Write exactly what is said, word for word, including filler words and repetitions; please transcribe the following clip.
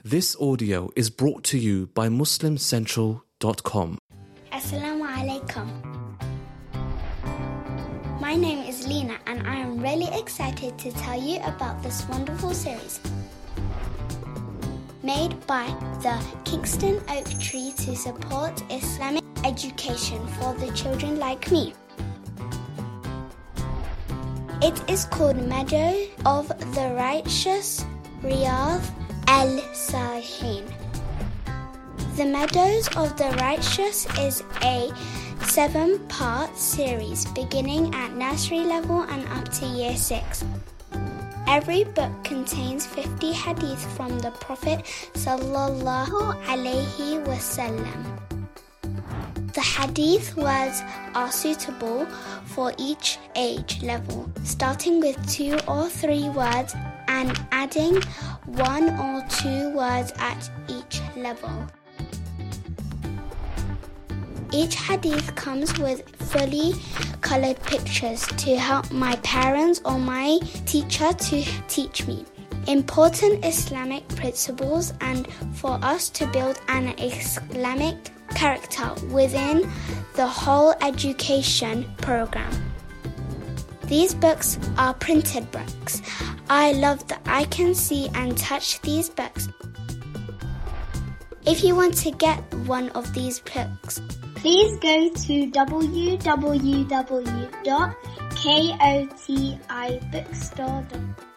This audio is brought to you by muslim central dot com. Assalamu alaikum. My name is Lena and I am really excited to tell you about this wonderful series made by the Kingston Oak Tree to support Islamic education for the children like me. It is called Meadow of the Righteous, Riyadh al-Salihin. The Meadows of the Righteous is a seven-part series beginning at nursery level and up to year six. Every book contains fifty hadith from the Prophet sallallahu alaihi wasallam. The hadith words are suitable for each age level, starting with two or three words and adding one or two words at each level. Each hadith comes with fully colored pictures to help my parents or my teacher to teach me important Islamic principles and for us to build an Islamic character within the whole education program. These books are printed books. I love that I can see and touch these books. If you want to get one of these books, please go to w w w dot kotibookstore dot com.